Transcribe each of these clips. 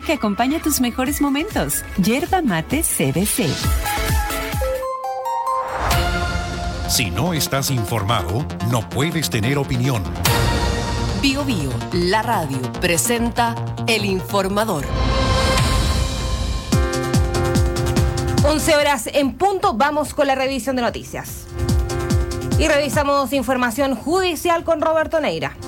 que acompaña tus mejores momentos. Yerba Mate CBC. Si no estás informado, no puedes tener opinión. Bio Bio, la radio, presenta El Informador. 11 horas en punto, vamos con la revisión de noticias. Y revisamos información judicial con Roberto Neira.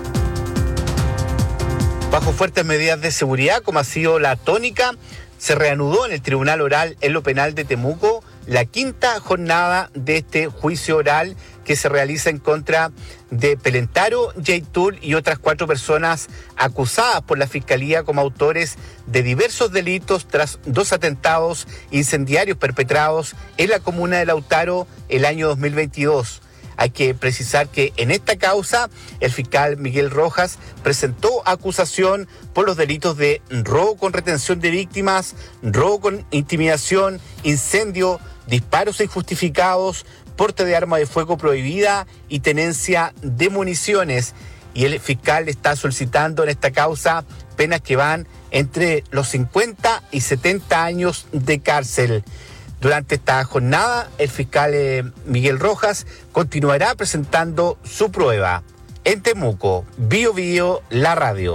Bajo fuertes medidas de seguridad, como ha sido la tónica, se reanudó en el Tribunal Oral en lo Penal de Temuco la quinta jornada de este juicio oral que se realiza en contra de Pelentaro, Yaitul y otras 4 personas acusadas por la Fiscalía como autores de diversos delitos tras 2 atentados incendiarios perpetrados en la comuna de Lautaro el año 2022. Hay que precisar que en esta causa el fiscal Miguel Rojas presentó acusación por los delitos de robo con retención de víctimas, robo con intimidación, incendio, disparos injustificados, porte de arma de fuego prohibida y tenencia de municiones. Y el fiscal está solicitando en esta causa penas que van entre los 50 y 70 años de cárcel. Durante esta jornada, el fiscal Miguel Rojas continuará presentando su prueba. En Temuco, Bio Bio, la radio.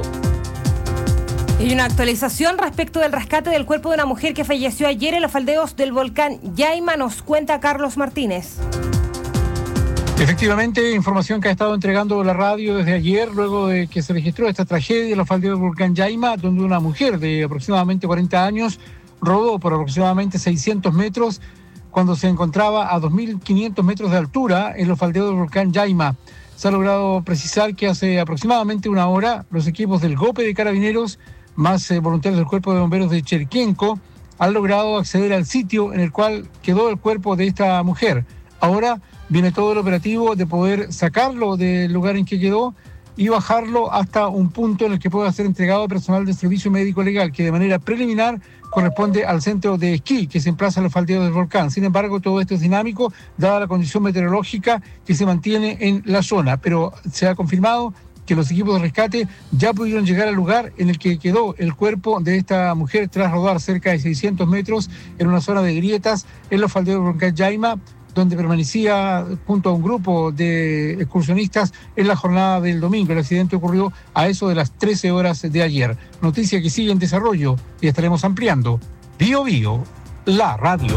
Y una actualización respecto del rescate del cuerpo de una mujer que falleció ayer en los faldeos del volcán Yaima, nos cuenta Carlos Martínez. Efectivamente, información que ha estado entregando la radio desde ayer, luego de que se registró esta tragedia en los faldeos del volcán Yaima, donde una mujer de aproximadamente 40 años rodó por aproximadamente 600 metros cuando se encontraba a 2.500 metros de altura en los faldeos del volcán Yaima. Se ha logrado precisar que hace aproximadamente una hora los equipos del GOPE de Carabineros, más voluntarios del Cuerpo de Bomberos de Cheriquenco, han logrado acceder al sitio en el cual quedó el cuerpo de esta mujer. Ahora viene todo el operativo de poder sacarlo del lugar en que quedó y bajarlo hasta un punto en el que pueda ser entregado a personal de servicio médico legal, que de manera preliminar corresponde al centro de esquí que se emplaza en los faldeos del volcán. Sin embargo, todo esto es dinámico, dada la condición meteorológica que se mantiene en la zona, pero se ha confirmado que los equipos de rescate ya pudieron llegar al lugar en el que quedó el cuerpo de esta mujer tras rodar cerca de 600 metros en una zona de grietas en los faldeos del volcán Yaima, donde permanecía junto a un grupo de excursionistas en la jornada del domingo. El accidente ocurrió a eso de las 13 horas de ayer. Noticia que sigue en desarrollo y estaremos ampliando. Bio Bio, la radio.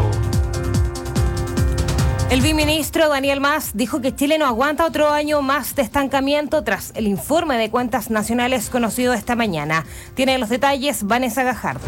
El viceministro Daniel Mas dijo que Chile no aguanta otro año más de estancamiento tras el informe de cuentas nacionales conocido esta mañana. Tiene los detalles Vanessa Gajardo.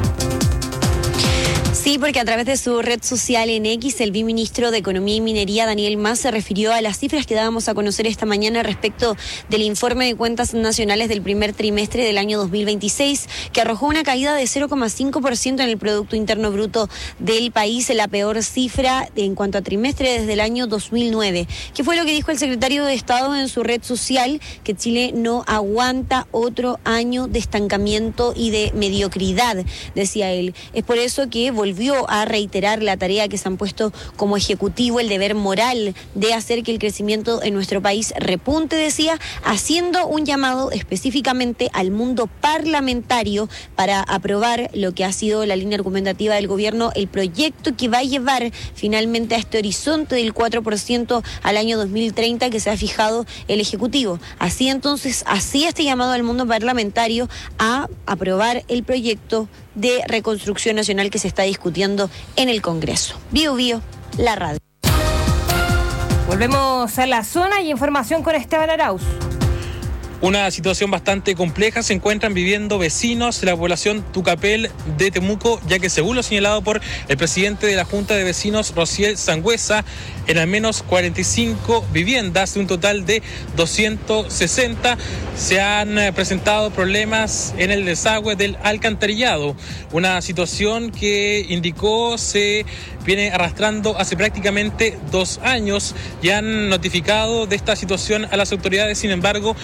Sí, porque a través de su red social en X, el viceministro de Economía y Minería, Daniel Mas, se refirió a las cifras que dábamos a conocer esta mañana respecto del informe de cuentas nacionales del primer trimestre del año 2026, que arrojó una caída de 0,5% en el Producto Interno Bruto del país, la peor cifra en cuanto a trimestre desde el año 2009. ¿Qué fue lo que dijo el secretario de Estado en su red social? Que Chile no aguanta otro año de estancamiento y de mediocridad, decía él. Es por eso que volvió a reiterar la tarea que se han puesto como ejecutivo, el deber moral de hacer que el crecimiento en nuestro país repunte, decía, haciendo un llamado específicamente al mundo parlamentario para aprobar lo que ha sido la línea argumentativa del gobierno, el proyecto que va a llevar finalmente a este horizonte del 4% al año 2030 que se ha fijado el Ejecutivo. Así entonces, así este llamado al mundo parlamentario a aprobar el proyecto de reconstrucción nacional que se está discutiendo en el Congreso. Bio Bio, la radio. Volvemos a la zona y información con Esteban Arauz. Una situación bastante compleja se encuentran viviendo vecinos de la población Tucapel de Temuco, ya que según lo señalado por el presidente de la Junta de Vecinos, Rociel Sangüesa, en al menos 45 viviendas de un total de 260 se han presentado problemas en el desagüe del alcantarillado, una situación que indicó se viene arrastrando hace prácticamente 2 años y han notificado de esta situación a las autoridades. Sin embargo, de momento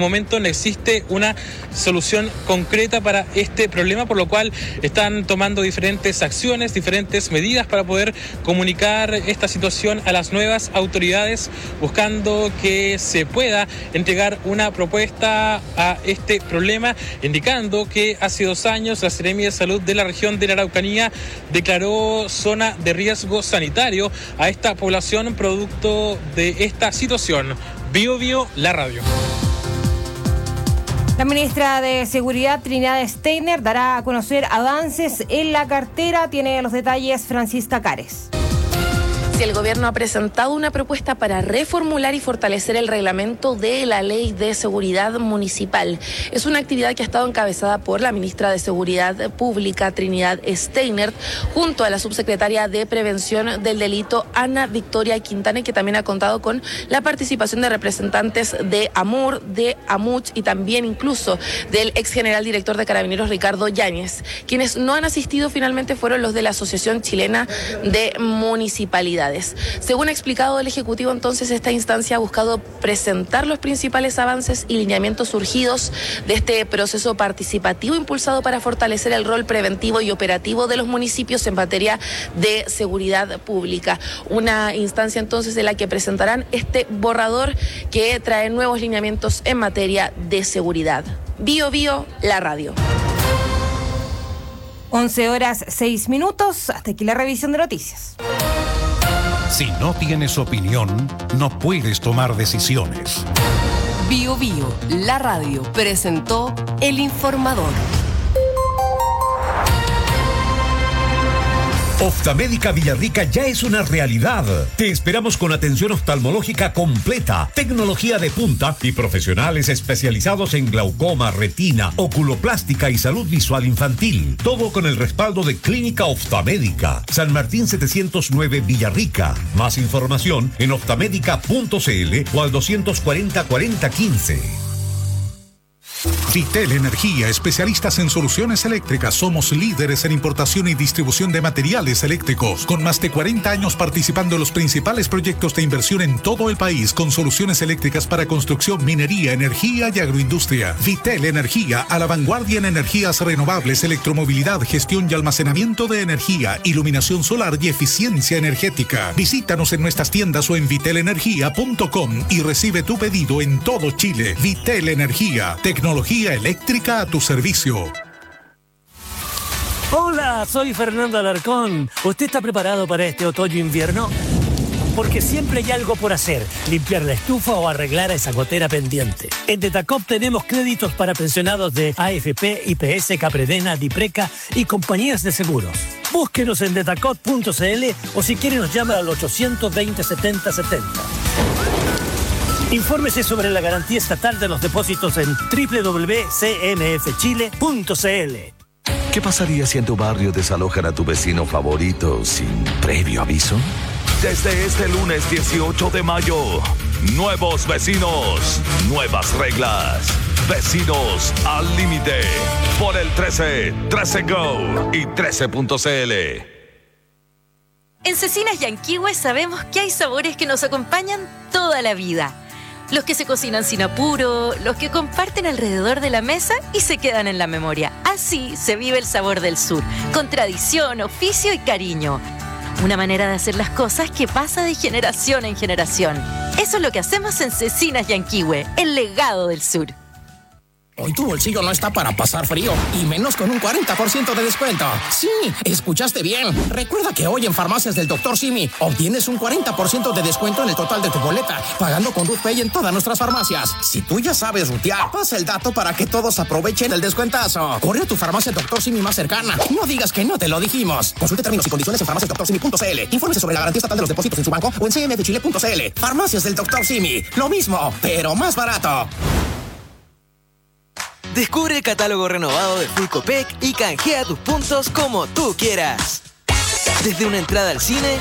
momento no existe una solución concreta para este problema, por lo cual están tomando diferentes acciones, diferentes medidas para poder comunicar esta situación a las nuevas autoridades, buscando que se pueda entregar una propuesta a este problema, indicando que hace 2 años la Seremi de Salud de la región de la Araucanía declaró zona de riesgo sanitario a esta población producto de esta situación. Bio, la radio. La ministra de Seguridad, Trinidad Steiner, dará a conocer avances en la cartera. Tiene los detalles Francisca Cares. El gobierno ha presentado una propuesta para reformular y fortalecer el reglamento de la Ley de Seguridad Municipal. Es una actividad que ha estado encabezada por la ministra de Seguridad Pública, Trinidad Steiner, junto a la subsecretaria de Prevención del Delito, Ana Victoria Quintana, que también ha contado con la participación de representantes de AMUR, de AMUCH y también incluso del ex general director de Carabineros, Ricardo Yáñez. Quienes no han asistido finalmente fueron los de la Asociación Chilena de Municipalidades. Según ha explicado el Ejecutivo, entonces esta instancia ha buscado presentar los principales avances y lineamientos surgidos de este proceso participativo impulsado para fortalecer el rol preventivo y operativo de los municipios en materia de seguridad pública. Una instancia entonces de la que presentarán este borrador que trae nuevos lineamientos en materia de seguridad. Bio, la radio. 11:06. Hasta aquí la revisión de noticias. Si no tienes opinión, no puedes tomar decisiones. Bio, la radio presentó El Informador. Oftalmédica Villarrica ya es una realidad. Te esperamos con atención oftalmológica completa, tecnología de punta y profesionales especializados en glaucoma, retina, oculoplástica y salud visual infantil. Todo con el respaldo de Clínica Oftalmédica. San Martín 709 Villarrica. Más información en oftalmedica.cl o al 240 40 15. Vitel Energía, especialistas en soluciones eléctricas. Somos líderes en importación y distribución de materiales eléctricos, con más de 40 años participando en los principales proyectos de inversión en todo el país, con soluciones eléctricas para construcción, minería, energía y agroindustria. Vitel Energía, a la vanguardia en energías renovables, electromovilidad, gestión y almacenamiento de energía, iluminación solar y eficiencia energética. Visítanos en nuestras tiendas o en vitelenergia.com y recibe tu pedido en todo Chile. Vitel Energía, tecnología eléctrica a tu servicio. Hola, soy Fernando Alarcón. ¿Usted está preparado para este otoño-invierno? Porque siempre hay algo por hacer, limpiar la estufa o arreglar esa gotera pendiente. En Detacop tenemos créditos para pensionados de AFP, IPS, Capredena, Dipreca y compañías de seguros. Búsquenos en detacop.cl o si quiere nos llama al 820 70 70. Infórmese sobre la garantía estatal de los depósitos en www.cmfchile.cl. ¿Qué pasaría si en tu barrio desalojan a tu vecino favorito sin previo aviso? Desde este lunes 18 de mayo, nuevos vecinos, nuevas reglas. Vecinos al límite. Por el 13, 13 Go y 13.cl. En Cecinas Yanquihue sabemos que hay sabores que nos acompañan toda la vida. Los que se cocinan sin apuro, los que comparten alrededor de la mesa y se quedan en la memoria. Así se vive el sabor del sur, con tradición, oficio y cariño. Una manera de hacer las cosas que pasa de generación en generación. Eso es lo que hacemos en Cecinas Yanquihue, el legado del sur. Hoy tu bolsillo no está para pasar frío, y menos con un 40% de descuento. Sí, escuchaste bien. Recuerda que hoy en Farmacias del Dr. Simi obtienes un 40% de descuento en el total de tu boleta, pagando con RuthPay en todas nuestras farmacias. Si tú ya sabes rutear, pasa el dato para que todos aprovechen el descuentazo. Corre a tu farmacia Dr. Simi más cercana. No digas que no te lo dijimos. Consulte términos y condiciones en farmaciasdrsimi.cl. Infórmese sobre la garantía estatal de los depósitos en su banco o en cmfchile.cl. Farmacias del Dr. Simi. Lo mismo, pero más barato. Descubre el catálogo renovado de Full Copec y canjea tus puntos como tú quieras. Desde una entrada al cine,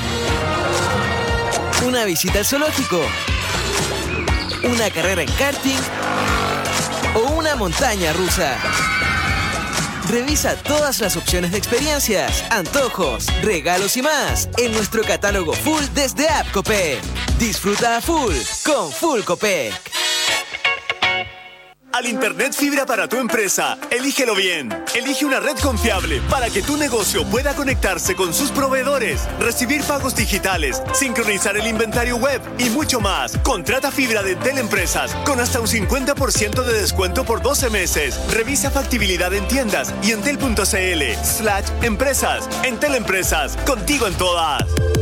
una visita al zoológico, una carrera en karting o una montaña rusa. Revisa todas las opciones de experiencias, antojos, regalos y más en nuestro catálogo Full desde App Copec. Disfruta a full con Full Copec. al Internet fibra para tu empresa. Elígelo bien. Elige una red confiable para que tu negocio pueda conectarse con sus proveedores, recibir pagos digitales, sincronizar el inventario web y mucho más. Contrata fibra de Entel Empresas con hasta un 50% de descuento por 12 meses. Revisa factibilidad en tiendas y entel.cl/empresas. Entel Empresas, contigo en todas.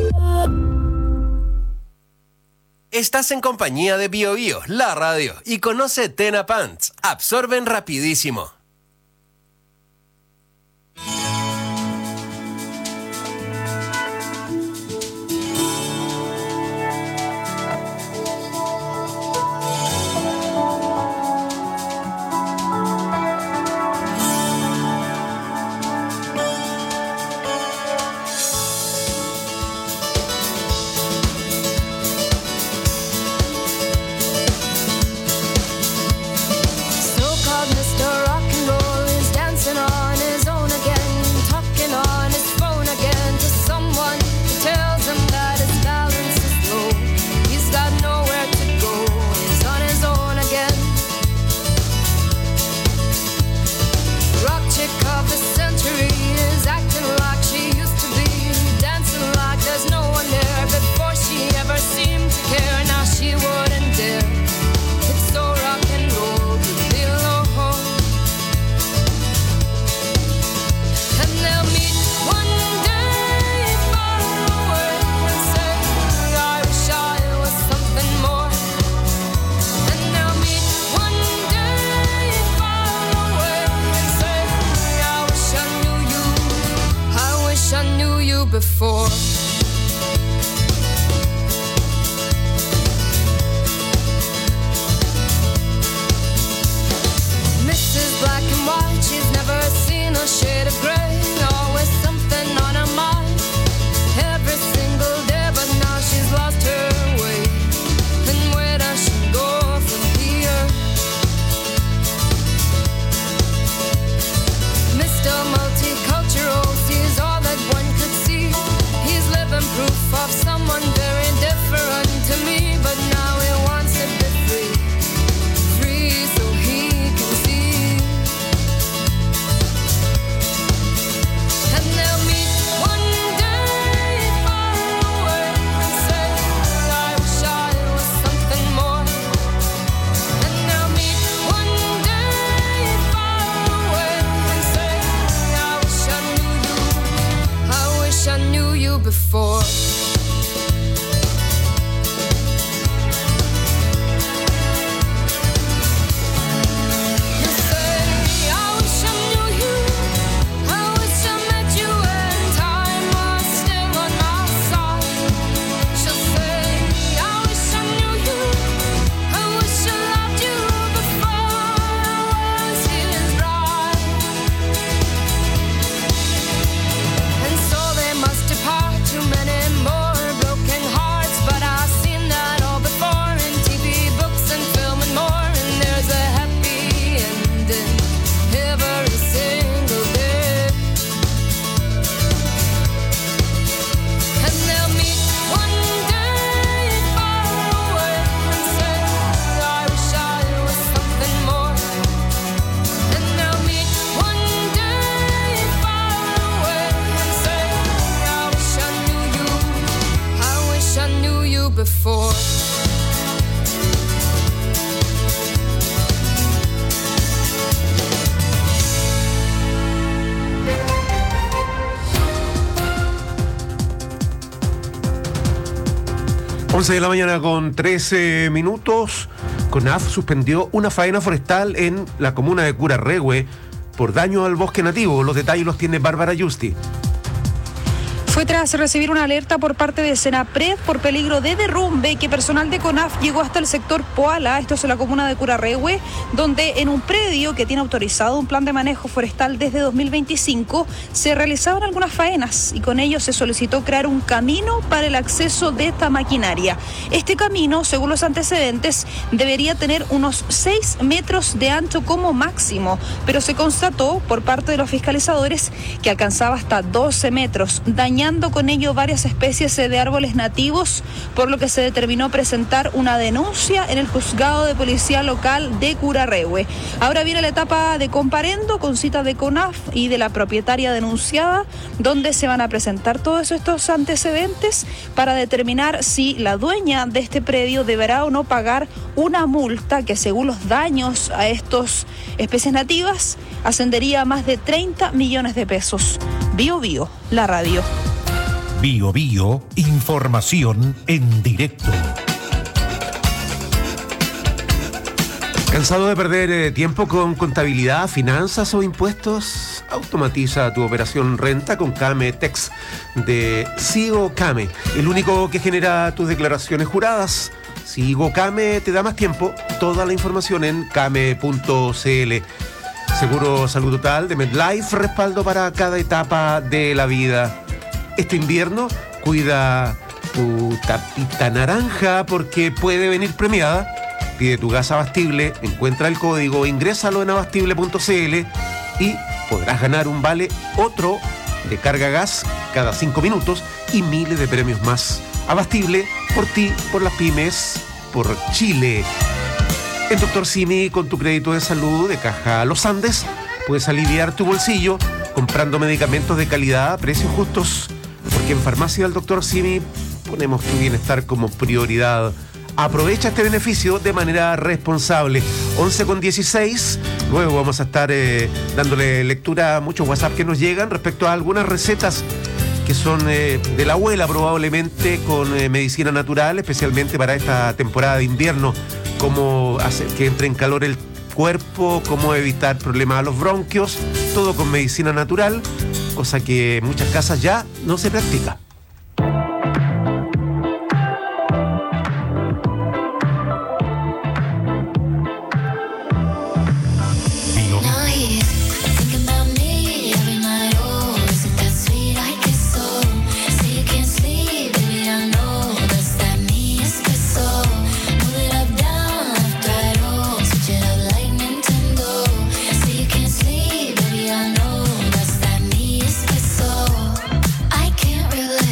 Estás en compañía de BioBio, la radio, y conoce Tena Pants. Absorben rapidísimo. Before Mrs. Black and White, she's never seen a shade of gray. Always something on her mind every single day, but now she's lost her way. And where does she go from here? Mr. Multicultural sees all that one could see. He's living proof of someone very different to me, but now he wants to be free, free so he can see. And they'll meet one day far away and say, I wish I was something more. And they'll meet one day far away and say, I wish I knew you, I wish I knew you before. Before. Once de la mañana con 13 minutos. CONAF suspendió una faena forestal en la comuna de Curarrehue por daño al bosque nativo. Los detalles los tiene Bárbara Justi. Fue tras recibir una alerta por parte de Senapred por peligro de derrumbe que personal de CONAF llegó hasta el sector Poala, esto es en la comuna de Curarrehue, donde en un predio que tiene autorizado un plan de manejo forestal desde 2025 se realizaban algunas faenas y con ello se solicitó crear un camino para el acceso de esta maquinaria. Este camino, según los antecedentes, debería tener unos 6 metros de ancho como máximo, pero se constató por parte de los fiscalizadores que alcanzaba hasta 12 metros, dañando dañando con ello varias especies de árboles nativos, por lo que se determinó presentar una denuncia en el juzgado de policía local de Curarrehue. Ahora viene la etapa de comparendo con cita de CONAF y de la propietaria denunciada, donde se van a presentar todos estos antecedentes para determinar si la dueña de este predio deberá o no pagar una multa que, según los daños a estas especies nativas, ascendería a más de 30 millones de pesos. Bio Bio, la radio. Bio Bio, información en directo. ¿Cansado de perder tiempo con contabilidad, finanzas o impuestos? Automatiza tu operación renta con Kame Tex de Sigo Kame, el único que genera tus declaraciones juradas. Sigo Kame te da más tiempo. Toda la información en kame.cl. Seguro Salud Total de MedLife, respaldo para cada etapa de la vida. Este invierno cuida tu tapita naranja porque puede venir premiada. Pide tu gas abastible, encuentra el código, ingrésalo en abastible.cl y podrás ganar un vale otro de carga gas cada 5 minutos y miles de premios más. Abastible, por ti, por las pymes, por Chile. En Dr. Simi, con tu crédito de salud de Caja Los Andes, puedes aliviar tu bolsillo comprando medicamentos de calidad a precios justos, porque en Farmacia del Dr. Simi ponemos tu bienestar como prioridad. Aprovecha este beneficio de manera responsable. 11:16. Luego vamos a estar dándole lectura a muchos WhatsApp que nos llegan respecto a algunas recetas que son de la abuela probablemente, con medicina natural, especialmente para esta temporada de invierno. Cómo hacer que entre en calor el cuerpo, cómo evitar problemas a los bronquios, todo con medicina natural, cosa que en muchas casas ya no se practica. I can't relax.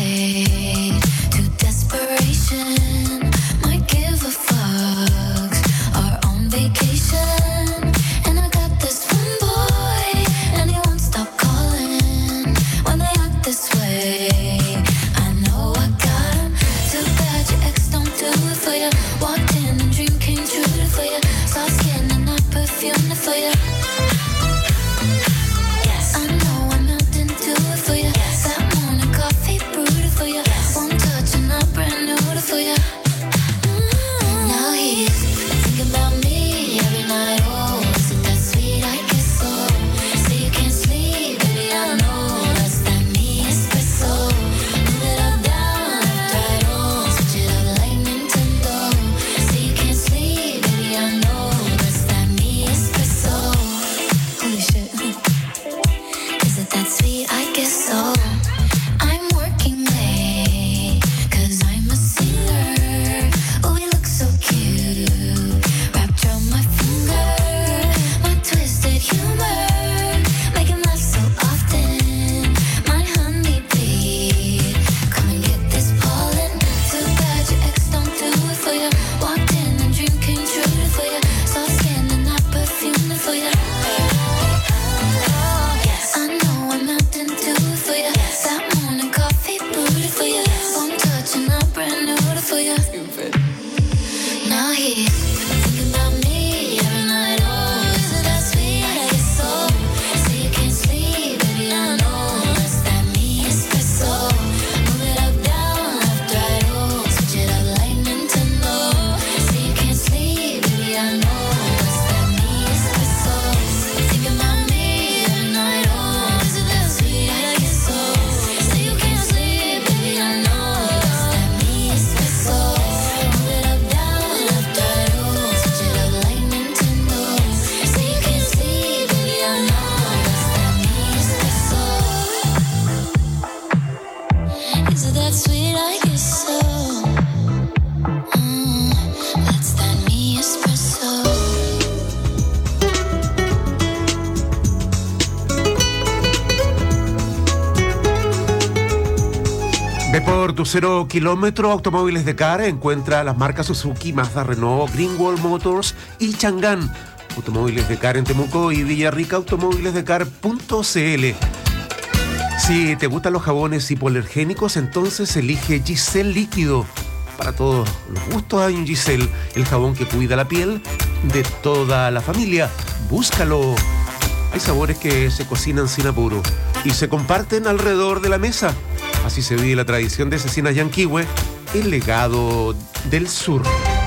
Ve por tu 0 kilómetro Automóviles de Car, encuentra las marcas Suzuki, Mazda, Renault, Greenwald Motors y Chang'an. Automóviles de Car en Temuco y Villarrica, automóvilesdecar.cl. Si te gustan los jabones hipoalergénicos, entonces elige Giselle Líquido. Para todos los gustos hay un Giselle, el jabón que cuida la piel de toda la familia. Búscalo. Hay sabores que se cocinan sin apuro y se comparten alrededor de la mesa. Así se vive la tradición de Cecinas Yanquihue, el legado del sur.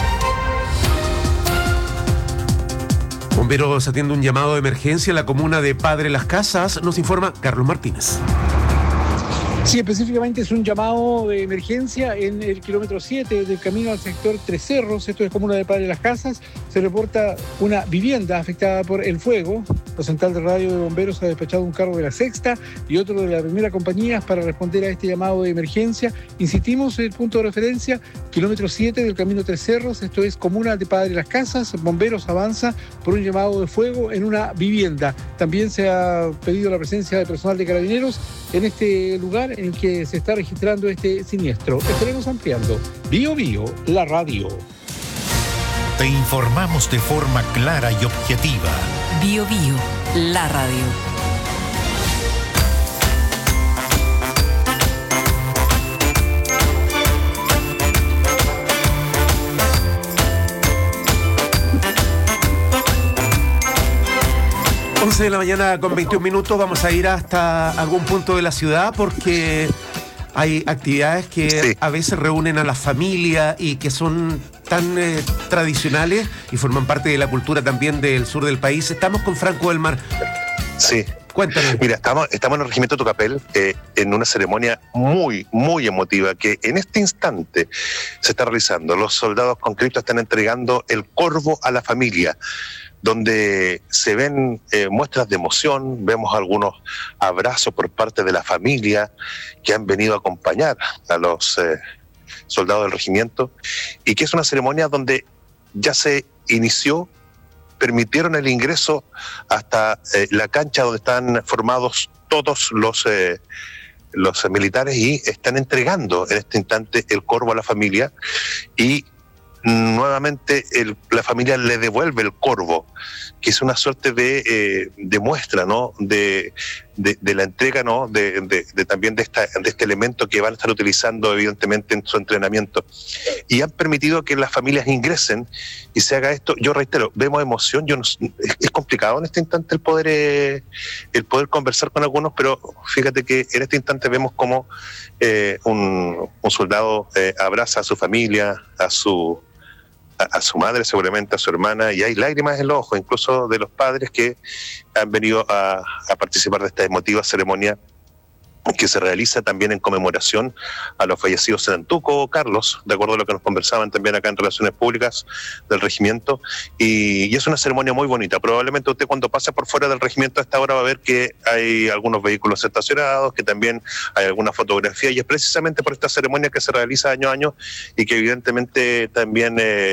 Bomberos atiende un llamado de emergencia en la comuna de Padre Las Casas, nos informa Carlos Martínez. Sí, específicamente es un llamado de emergencia en el kilómetro 7 del camino al sector Tres Cerros, esto es comuna de Padre Las Casas. Se reporta una vivienda afectada por el fuego. La central de radio de bomberos ha despachado un carro de la sexta y otro de la primera compañía para responder a este llamado de emergencia. Insistimos, el punto de referencia, kilómetro 7 del camino Tres Cerros, esto es comuna de Padre Las Casas. Bomberos avanza por un llamado de fuego en una vivienda. También se ha pedido la presencia de personal de carabineros en este lugar en el que se está registrando este siniestro. Estaremos ampliando. Bio Bio, la radio. Te informamos de forma clara y objetiva. Bio Bio, la radio. De la mañana con 21 minutos, vamos a ir hasta algún punto de la ciudad porque hay actividades que a veces reúnen a la familia y que son tan tradicionales y forman parte de la cultura también del sur del país. Estamos con Franco del Mar. Sí. Cuéntame. Mira, estamos en el Regimiento Tucapel en una ceremonia muy, muy emotiva que en este instante se está realizando. Los soldados conscriptos están entregando el corvo a la familia, donde se ven muestras de emoción, vemos algunos abrazos por parte de la familia que han venido a acompañar a los soldados del regimiento, y que es una ceremonia donde ya se inició, permitieron el ingreso hasta la cancha donde están formados todos los militares y están entregando en este instante el corvo a la familia y nuevamente la familia le devuelve el corvo, que es una suerte de muestra, ¿no? de la entrega, ¿no? También de este elemento que van a estar utilizando evidentemente en su entrenamiento, y han permitido que las familias ingresen y se haga esto. Yo reitero, vemos emoción. Es complicado en este instante el poder conversar con algunos, pero fíjate que en este instante vemos como un soldado abraza a su familia, a su madre, seguramente a su hermana, y hay lágrimas en los ojos, incluso de los padres que han venido a participar de esta emotiva ceremonia que se realiza también en conmemoración a los fallecidos en Antuco, Carlos, de acuerdo a lo que nos conversaban también acá en Relaciones Públicas del regimiento, y es una ceremonia muy bonita. Probablemente usted cuando pase por fuera del regimiento a esta hora va a ver que hay algunos vehículos estacionados, que también hay alguna fotografía, y es precisamente por esta ceremonia que se realiza año a año y que evidentemente también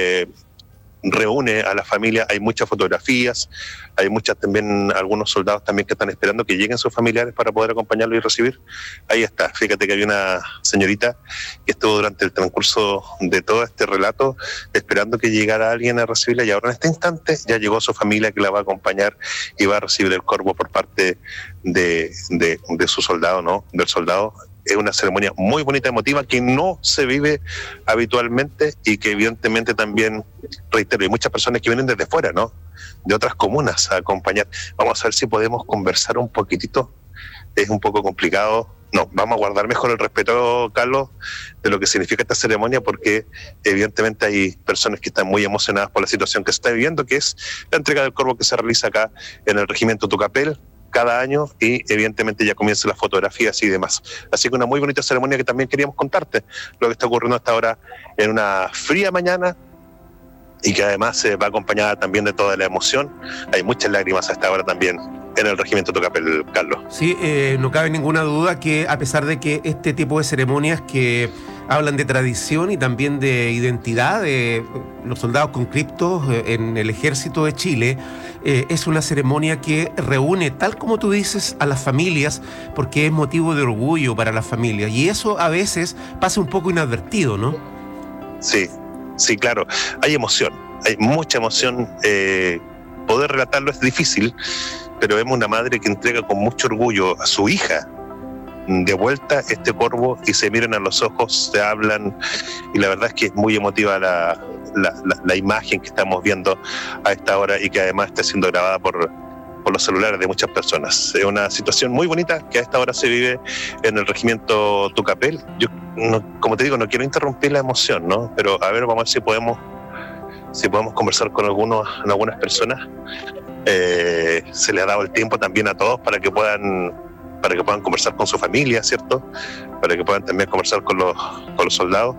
reúne a la familia. Hay muchas fotografías, hay muchas también, algunos soldados también que están esperando que lleguen sus familiares para poder acompañarlo y recibir. Ahí está, fíjate que había una señorita que estuvo durante el transcurso de todo este relato esperando que llegara alguien a recibirla, y ahora en este instante ya llegó su familia que la va a acompañar y va a recibir el corvo por parte de su soldado, ¿no? Del soldado. Es una ceremonia muy bonita, emotiva, que no se vive habitualmente y que evidentemente también, reitero, hay muchas personas que vienen desde fuera, ¿no? De otras comunas a acompañar. Vamos a ver si podemos conversar un poquitito. Es un poco complicado. No, vamos a guardar mejor el respeto, Carlos, de lo que significa esta ceremonia, porque evidentemente hay personas que están muy emocionadas por la situación que se está viviendo, que es la entrega del corvo que se realiza acá en el Regimiento Tucapel cada año, y evidentemente ya comienzan las fotografías y demás. Así que una muy bonita ceremonia que también queríamos contarte, lo que está ocurriendo hasta ahora en una fría mañana y que además se va acompañada también de toda la emoción. Hay muchas lágrimas hasta ahora también en el Regimiento Tucapel, Carlos. Sí, no cabe ninguna duda que a pesar de que este tipo de ceremonias que hablan de tradición y también de identidad de los soldados conscriptos en el Ejército de Chile. Es una ceremonia que reúne, tal como tú dices, a las familias, porque es motivo de orgullo para las familias. Y eso a veces pasa un poco inadvertido, ¿no? Sí, sí, claro. Hay emoción, hay mucha emoción. Poder relatarlo es difícil, pero vemos una madre que entrega con mucho orgullo a su hija de vuelta este corvo y se miran a los ojos, se hablan, y la verdad es que es muy emotiva la imagen que estamos viendo a esta hora y que además está siendo grabada por los celulares de muchas personas. Es una situación muy bonita que a esta hora se vive en el regimiento Tucapel. Yo, como te digo, no quiero interrumpir la emoción, ¿no? Pero a ver, vamos a ver si podemos conversar con algunas personas. Se le ha dado el tiempo también a todos para que puedan conversar con su familia, ¿cierto? Para que puedan también conversar con los soldados.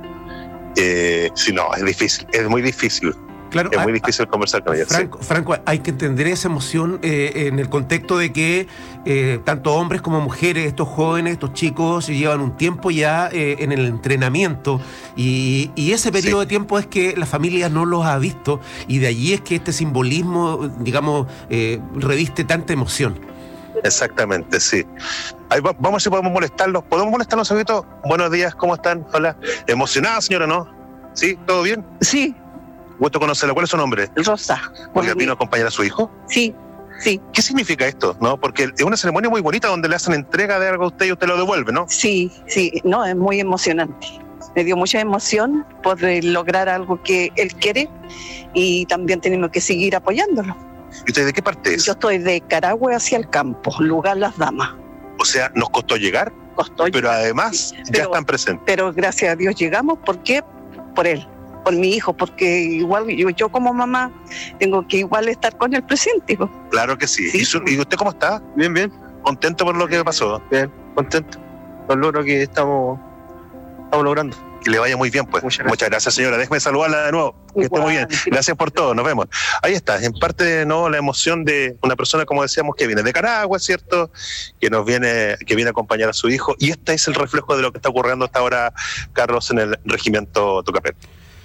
Si no, es difícil, es muy difícil. Claro, es muy difícil conversar con ellos. Franco, hay que entender esa emoción en el contexto de que tanto hombres como mujeres, estos jóvenes, estos chicos, llevan un tiempo ya en el entrenamiento y ese periodo de tiempo es que la familia no los ha visto y de allí es que este simbolismo, digamos, reviste tanta emoción. Exactamente, sí. Ahí vamos a ver si podemos molestarlos. ¿Podemos molestarlos un poquito? Buenos días, ¿cómo están? Hola. ¿Emocionada, señora, no? ¿Sí? ¿Todo bien? Sí. Gusto conocerla. ¿Cuál es su nombre? Rosa. Oiga, ¿vino a acompañar a su hijo? Sí, sí. ¿Qué significa esto? ¿No? Porque es una ceremonia muy bonita donde le hacen entrega de algo a usted y usted lo devuelve, ¿no? Sí, sí. No, es muy emocionante. Me dio mucha emoción por lograr algo que él quiere y también tenemos que seguir apoyándolo. ¿Y usted de qué parte es? Yo estoy de Carahue hacia el campo, lugar Las Damas. O sea, nos costó llegar, pero además ya están presentes. Pero gracias a Dios llegamos, ¿por qué? Por él, por mi hijo, porque igual yo como mamá tengo que igual estar con el presente. ¿No? Claro que sí. ¿Y usted cómo está? Bien, bien. ¿Contento por lo que pasó? Bien, contento por lo que estamos logrando. Que le vaya muy bien, pues. Muchas gracias, señora. Déjeme saludarla de nuevo. Que esté muy bien. Gracias por todo. Nos vemos. Ahí está. En parte de nuevo la emoción de una persona, como decíamos, que viene de Carahue, ¿cierto? Que viene a acompañar a su hijo. Y este es el reflejo de lo que está ocurriendo hasta ahora, Carlos, en el regimiento Tucapel.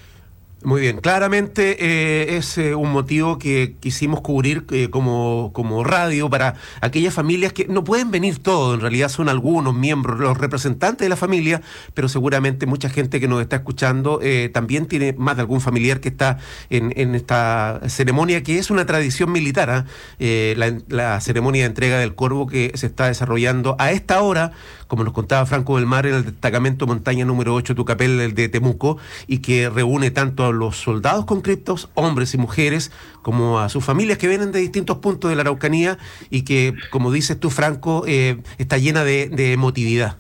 Muy bien, claramente es un motivo que quisimos cubrir como radio para aquellas familias que no pueden venir todos, en realidad son algunos miembros, los representantes de la familia, pero seguramente mucha gente que nos está escuchando también tiene más de algún familiar que está en esta ceremonia, que es una tradición militar, la ceremonia de entrega del Corvo que se está desarrollando a esta hora, como nos contaba Franco del Mar, en el destacamento montaña número 8 Tucapel de Temuco, y que reúne tanto a los soldados conscriptos, hombres y mujeres, como a sus familias que vienen de distintos puntos de la Araucanía y que, como dices tú, Franco, está llena de emotividad.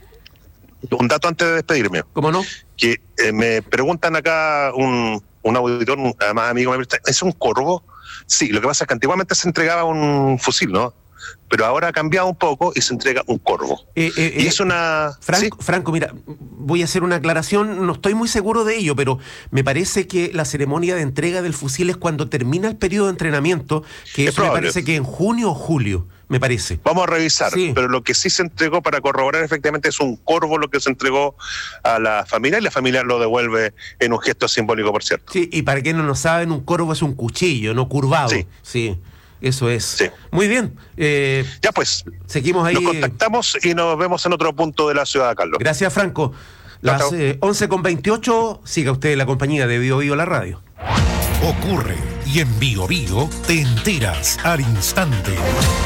Un dato antes de despedirme. ¿Cómo no? Que me preguntan acá un auditor, además amigo, ¿es un corvo? Sí, lo que pasa es que antiguamente se entregaba un fusil, ¿no? Pero ahora ha cambiado un poco y se entrega un corvo. Y es una... Franco, mira, voy a hacer una aclaración, no estoy muy seguro de ello, pero me parece que la ceremonia de entrega del fusil es cuando termina el periodo de entrenamiento, que eso me parece que en junio o julio, me parece. Vamos a revisar, pero lo que sí se entregó para corroborar efectivamente es un corvo lo que se entregó a la familia, y la familia lo devuelve en un gesto simbólico, por cierto. Sí, y para quienes no saben, un corvo es un cuchillo, no curvado. Sí. Eso es. Sí. Muy bien. Ya pues. Seguimos ahí. Nos contactamos y nos vemos en otro punto de la ciudad, Carlos. Gracias, Franco. Las 11:28, siga usted la compañía de Bio Bio, la radio. Ocurre y en Bio Bio te enteras al instante.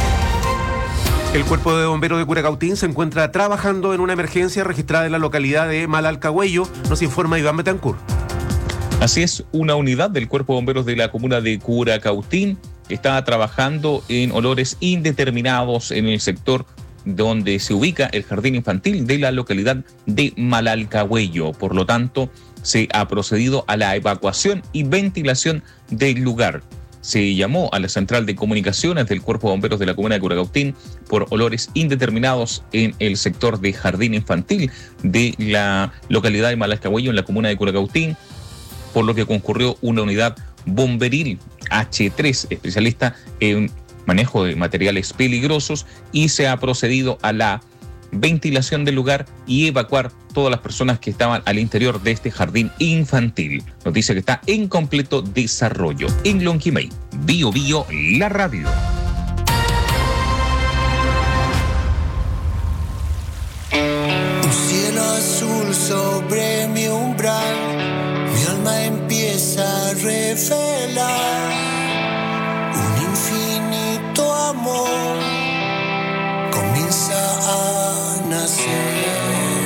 El Cuerpo de Bomberos de Curacautín se encuentra trabajando en una emergencia registrada en la localidad de Malalcahuello, nos informa Iván Betancourt. Así es, una unidad del Cuerpo de Bomberos de la comuna de Curacautín está trabajando en olores indeterminados en el sector donde se ubica el jardín infantil de la localidad de Malalcahuello. Por lo tanto, se ha procedido a la evacuación y ventilación del lugar. Se llamó a la central de comunicaciones del Cuerpo de Bomberos de la comuna de Curacautín por olores indeterminados en el sector de jardín infantil de la localidad de Malalcahuello en la comuna de Curacautín, por lo que concurrió una unidad bomberil H3, especialista en manejo de materiales peligrosos, y se ha procedido a la ventilación del lugar y evacuar todas las personas que estaban al interior de este jardín infantil. Noticia que está en completo desarrollo. En Lonquimay, Bio Bio, la radio. Un cielo azul sobre mi umbral, mi alma empieza a revelar un infinito amor, comienza a nacer.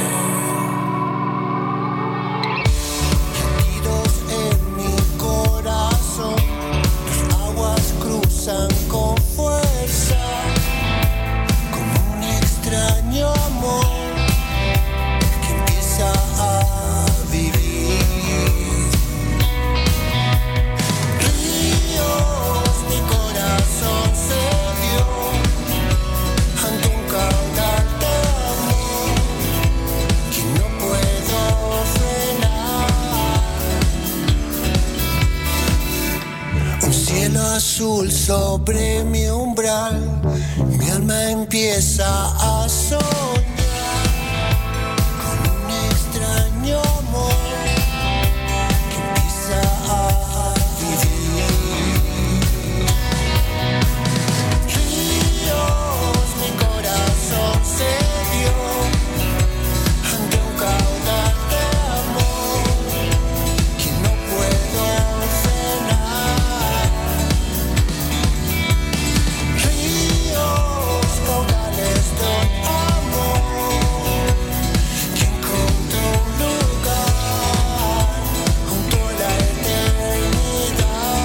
Latidos en mi corazón, las aguas cruzan con fuerza, como un extraño amor que empieza a vivir. Ríos, mi corazón se dio ante un caudal de amor que no puedo frenar. Un cielo azul sobre mi umbral, mi alma empieza a soñar con un extraño amor que empieza a vivir. Ríos, mi corazón se dio ante un caudal de amor que no puedo frenar. Ríos, caudales de amor que encontró un lugar junto a la eternidad.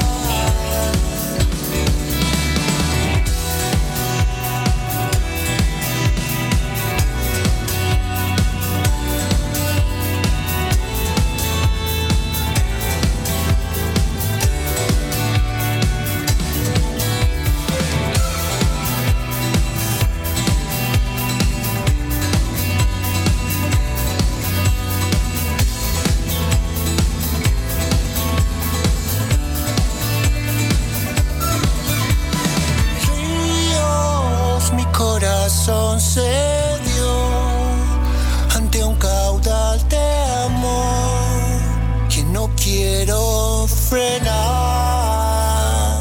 Ríos, mi corazón se dio ante un caudal de amor que no quiero frenar.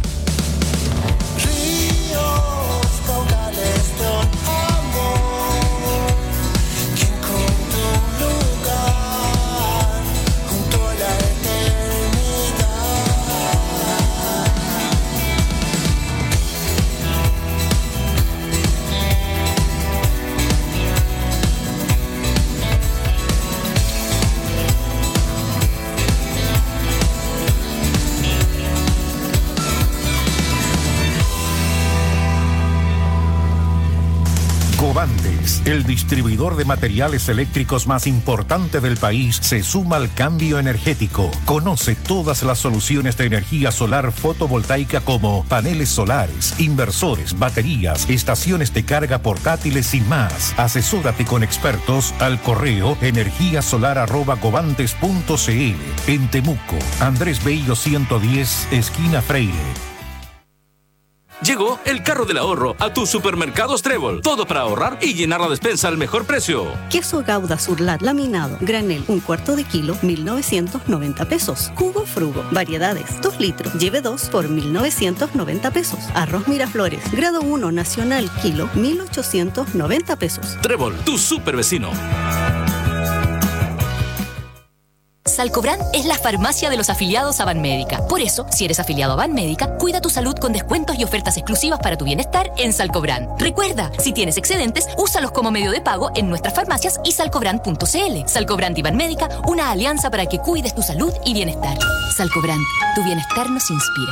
Ríos, caudales de amor que encontró un lugar junto a la eternidad. Covantes, el distribuidor de materiales eléctricos más importante del país, se suma al cambio energético. Conoce todas las soluciones de energía solar fotovoltaica como paneles solares, inversores, baterías, estaciones de carga portátiles y más. Asesórate con expertos al correo energiasolar@covantes.cl. En Temuco, Andrés Bello 110, esquina Freire. Llegó el carro del ahorro a tus supermercados Trébol. Todo para ahorrar y llenar la despensa al mejor precio. Queso Gouda Surlat laminado, granel, 1/4 de kilo, 1.990 pesos. Jugo Frugo, variedades, 2 litros, lleve 2 por 1.990 pesos. Arroz Miraflores, grado 1 nacional, kilo, 1.890 pesos. Trébol, tu super vecino. Salcobrand es la farmacia de los afiliados a Banmédica. Por eso, si eres afiliado a Banmédica, cuida tu salud con descuentos y ofertas exclusivas para tu bienestar en Salcobrand. Recuerda, si tienes excedentes, úsalos como medio de pago en nuestras farmacias y salcobrand.cl. Salcobrand y Banmédica, una alianza para que cuides tu salud y bienestar. Salcobrand, tu bienestar nos inspira.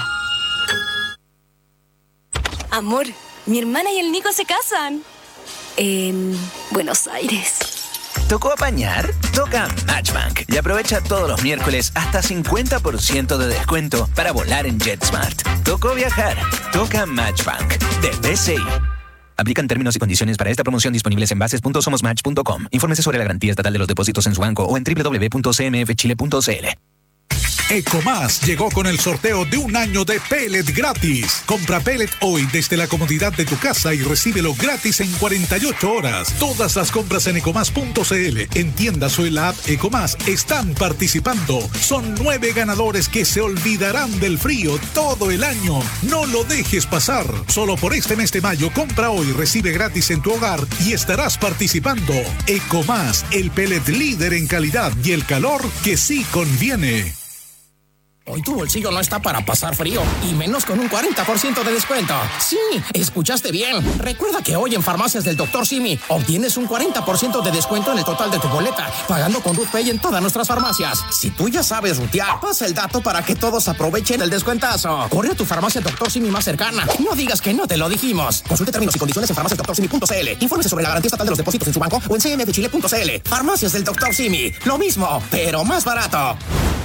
Amor, mi hermana y el Nico se casan en Buenos Aires. ¿Tocó apañar? Toca Matchbank y aprovecha todos los miércoles hasta 50% de descuento para volar en JetSmart. ¿Tocó viajar? Toca Matchbank de BCI. Aplican términos y condiciones para esta promoción disponibles en bases.somosmatch.com. Infórmese sobre la garantía estatal de los depósitos en su banco o en www.cmfchile.cl. Ecomás llegó con el sorteo de un año de pellet gratis. Compra pellet hoy desde la comodidad de tu casa y recíbelo gratis en 48 horas. Todas las compras en ecomás.cl, en tiendas o en la app Ecomás están participando. Son 9 ganadores que se olvidarán del frío todo el año. No lo dejes pasar. Solo por este mes de mayo, compra hoy, recibe gratis en tu hogar y estarás participando. Ecomás, el pellet líder en calidad y el calor que sí conviene. Hoy tu bolsillo no está para pasar frío, y menos con un 40% de descuento. Sí, escuchaste bien. Recuerda que hoy en Farmacias del Dr. Simi obtienes un 40% de descuento en el total de tu boleta, pagando con RuPay en todas nuestras farmacias. Si tú ya sabes rutear, pasa el dato para que todos aprovechen el descuentazo. Corre a tu farmacia Dr. Simi más cercana. No digas que no te lo dijimos. Consulte términos y condiciones en farmaciasdrsimi.cl. Infórmese sobre la garantía estatal de los depósitos en su banco o en cmfchile.cl. Farmacias del Dr. Simi. Lo mismo, pero más barato.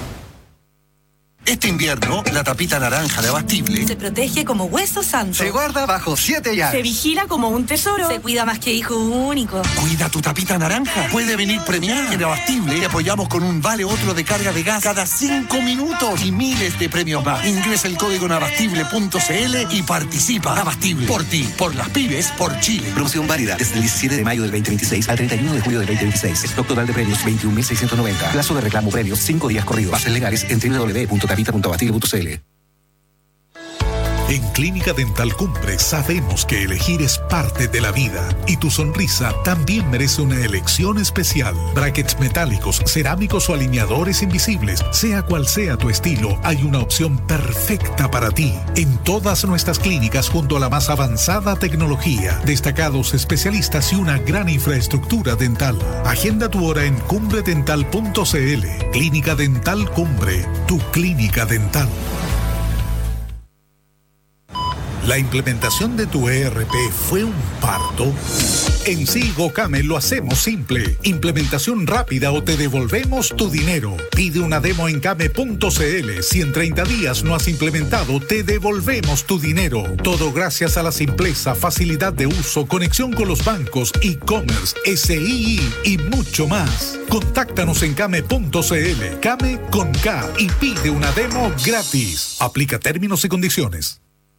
Este invierno, la tapita naranja de Abastible Se protege como hueso santo. se guarda bajo 7 llaves. Se vigila como un tesoro. Se cuida más que hijo único. Cuida tu tapita naranja. Puede venir premiada. En Abastible te apoyamos con un vale otro de carga de gas cada 5 minutos y miles de premios más. Ingresa el código en abastible.cl y participa. Abastible. Por ti, por las pymes, por Chile. Promoción válida desde el 17 de mayo del 2026 al 31 de julio del 2026. Stock total de premios 21.690. Plazo de reclamo premios 5 días corridos. Bases legales en www.tapita.abastible.cl. En Clínica Dental Cumbre sabemos que elegir es parte de la vida y tu sonrisa también merece una elección especial. Brackets metálicos, cerámicos o alineadores invisibles, sea cual sea tu estilo, hay una opción perfecta para ti. En todas nuestras clínicas, junto a la más avanzada tecnología, destacados especialistas y una gran infraestructura dental. Agenda tu hora en cumbredental.cl. Clínica Dental Cumbre, tu clínica dental. ¿La implementación de tu ERP fue un parto? En Sigo Came lo hacemos simple. Implementación rápida o te devolvemos tu dinero. Pide una demo en came.cl. Si en 30 días no has implementado, te devolvemos tu dinero. Todo gracias a la simpleza, facilidad de uso, conexión con los bancos, e-commerce, SII y mucho más. Contáctanos en came.cl. Came con K y pide una demo gratis. Aplica términos y condiciones.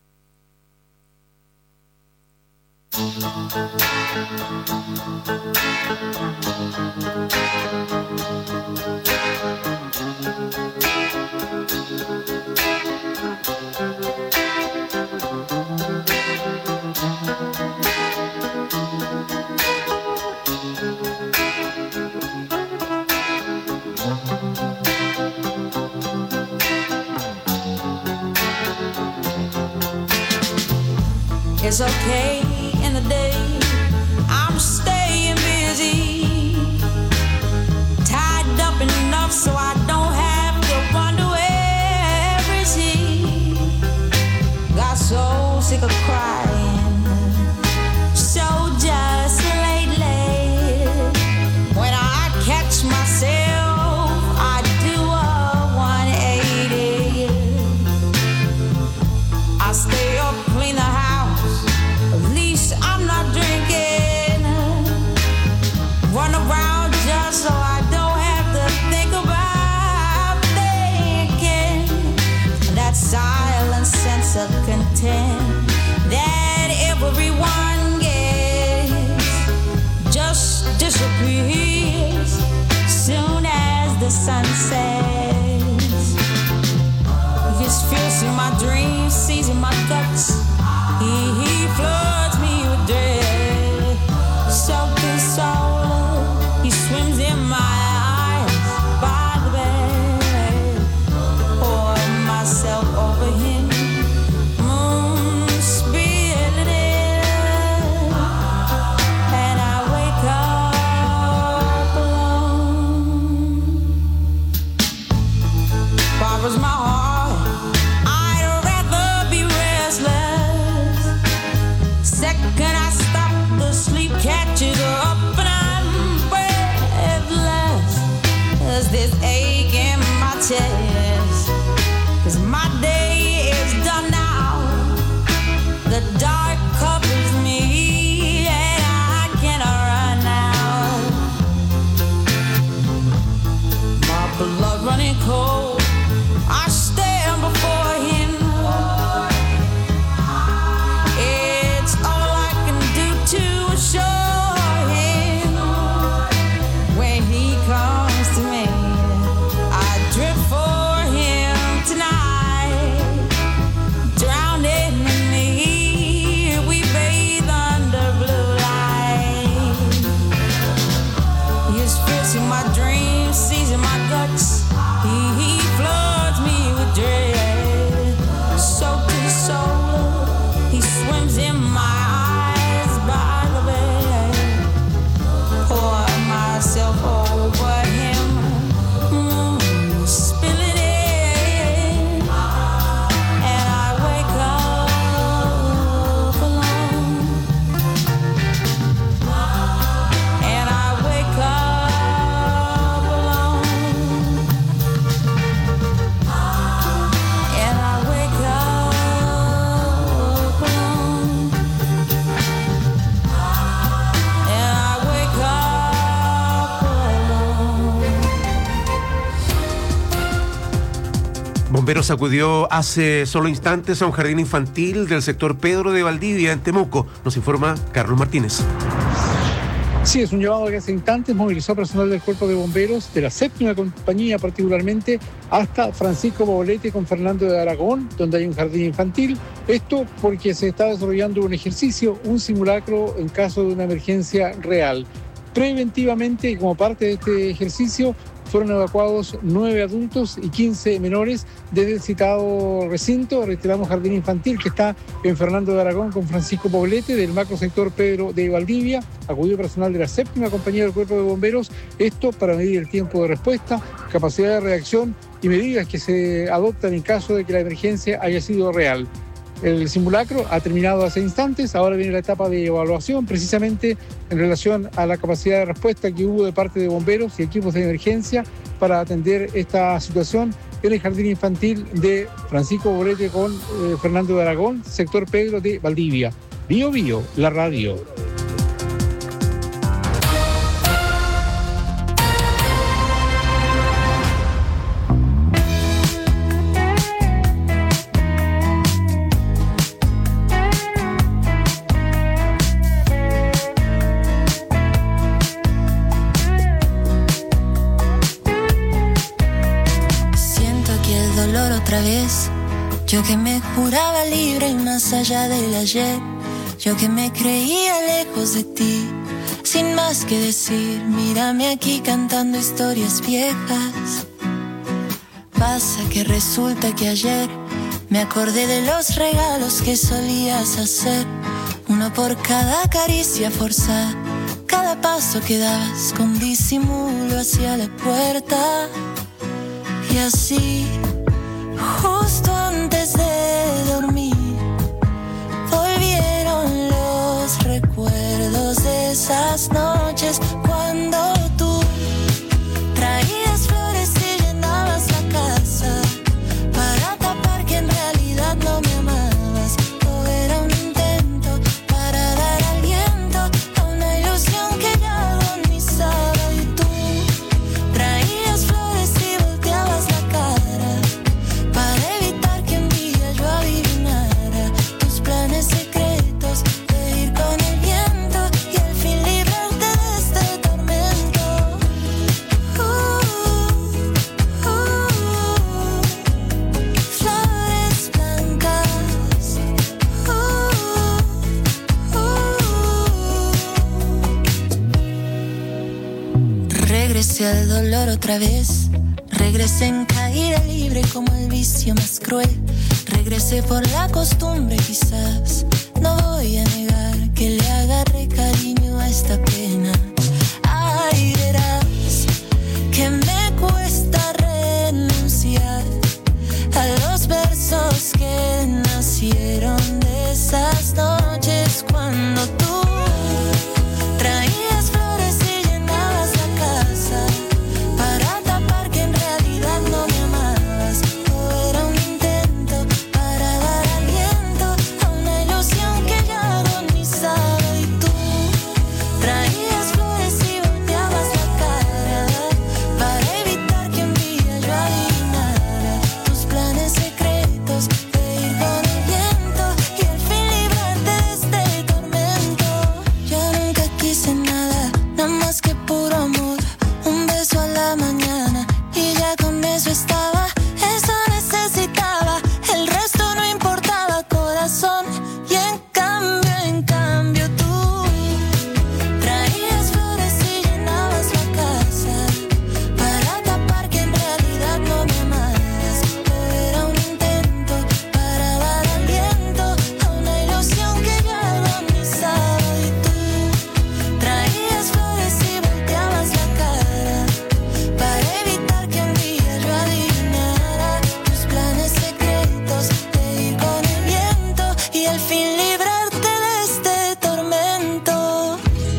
It's okay in the day, I'm staying busy, tied up enough so I don't have to wonder where is he. Got so sick of crying, so just lately. When I catch myself, I do a 180. I stay up, clean the house, at least I'm not drinking. Run around just so I don't have to think about thinking. That silent sense of content that everyone gets just disappears soon as the sun sets. His fierce in my dreams, seizing my guts. He floods me with dread. Soaked in soul, he swims in my eyes by the bed. Pour myself over him, moon spilling in, and I wake up alone. Borrows my heart. I'd rather be restless Bomberos acudió hace solo instantes a un jardín infantil del sector Pedro de Valdivia, en Temuco. Nos informa Carlos Martínez. Sí, es un llamado que hace instantes movilizó personal del Cuerpo de Bomberos, de la 7ª compañía particularmente, hasta Francisco Poblete con Fernando de Aragón, donde hay un jardín infantil. Esto porque se está desarrollando un ejercicio, un simulacro en caso de una emergencia real. Preventivamente, como parte de este ejercicio, fueron evacuados 9 adultos y 15 menores desde el citado recinto. Reiteramos, jardín infantil que está en Fernando de Aragón con Francisco Poblete del macrosector Pedro de Valdivia. Acudió personal de la 7ª compañía del Cuerpo de Bomberos, esto para medir el tiempo de respuesta, capacidad de reacción y medidas que se adoptan en caso de que la emergencia haya sido real. El simulacro ha terminado hace instantes, ahora viene la etapa de evaluación, precisamente en relación a la capacidad de respuesta que hubo de parte de bomberos y equipos de emergencia para atender esta situación en el jardín infantil de Francisco Poblete con Fernando de Aragón, sector Pedro de Valdivia. Bio Bio, la radio. Yo que me juraba libre y más allá del ayer, yo que me creía lejos de ti, sin más que decir, mírame aquí cantando historias viejas. Pasa que resulta que ayer me acordé de los regalos que solías hacer, uno por cada caricia forzada, cada paso que dabas con disimulo hacia la puerta. Y así, justo antes de dormir, volvieron los recuerdos de esas noches cuando tú traías flores y llenabas la casa para tapar que en realidad no me amabas. Todo era un intento para dar aliento a una ilusión que ya agonizaba. Y tú traías flores y volteabas la cara para evitar que un día yo adivinara tus planes secretos de ir con el viento y al fin librarte de este tormento. Flores blancas. Regresé al dolor otra vez. Regresé en caída libre como el vicio más cruel. Regresé por la costumbre quizás. No voy a negar que le agarré cariño a esta pena. Ay, verás que me cuesta renunciar a los versos que nacieron de esas noches cuando tú traías flores y llenabas la casa para tapar que en realidad no me amabas. Todo era un intento para dar aliento a una ilusión que ya agonizaba. Y tú traías flores y volteabas la cara para evitar que un día yo adivinara tus planes secretos de ir con el viento y al fin librarte de este tormento. Yo nunca quise nada, nada más que puro amor. Un beso a la mañana y ya con eso estaba. Eso necesitaba, el resto no importaba, corazón. Y en cambio tú traías flores y llenabas la casa para tapar que en realidad no me amabas. Todo era un intento para dar aliento a una ilusión que ya agonizaba. Y tú traías flores y volteabas la cara para evitar que un día yo adivinara tus planes secretos de ir con el viento y al fin librarte de este tormento.